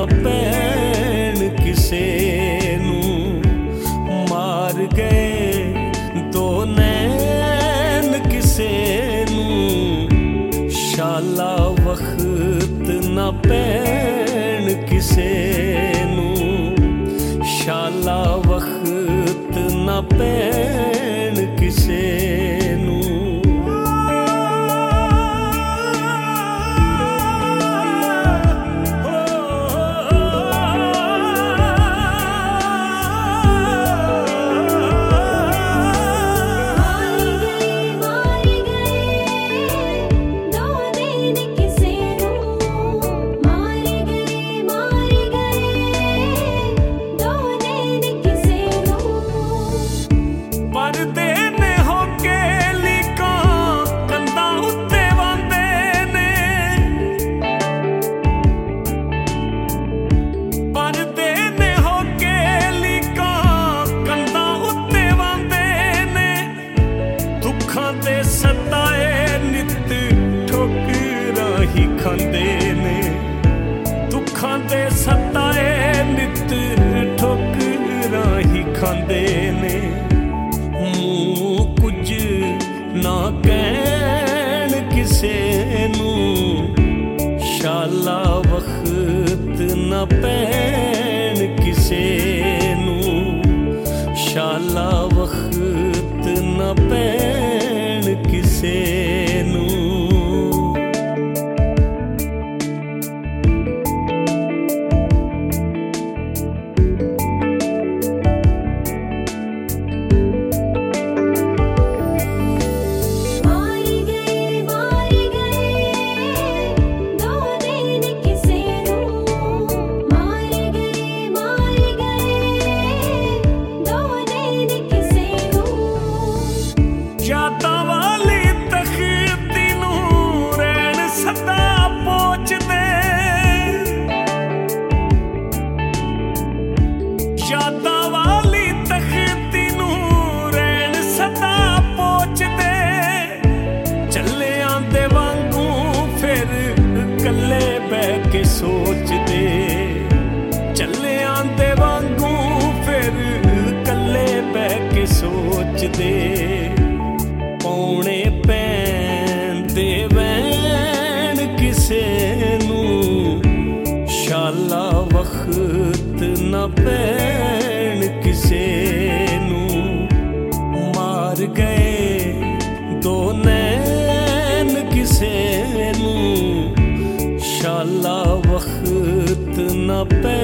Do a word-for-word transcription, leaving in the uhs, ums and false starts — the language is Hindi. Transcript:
पैण किसे नू मार गए दो नैन किसे नू शाला वक्त ना पैण किसे नू शाला वक्त ना पैण किसे नू खांदे ने दुखां दे सताए नित ठोकरां ही खांदे ने मूं कुछ ना कहण किसे नू शाला वक्त ना पैण किसे नू शाला वक्त ना पैण किसे नू यादां वाली तख्ती नू रैण सदा पोचदे यादां वाली तख्ती नू रैण सदा पोचदे चले आंदे वांगू फिर कल्ले बह के सोचदे चले आंदे वांगू फिर कल्ले बह के सोचदे पौने पैंदे वैण किसे नू शाला वक्त ना पैण किसे नू मार गए दो नैन किसे नू शाला वक्त ना पैण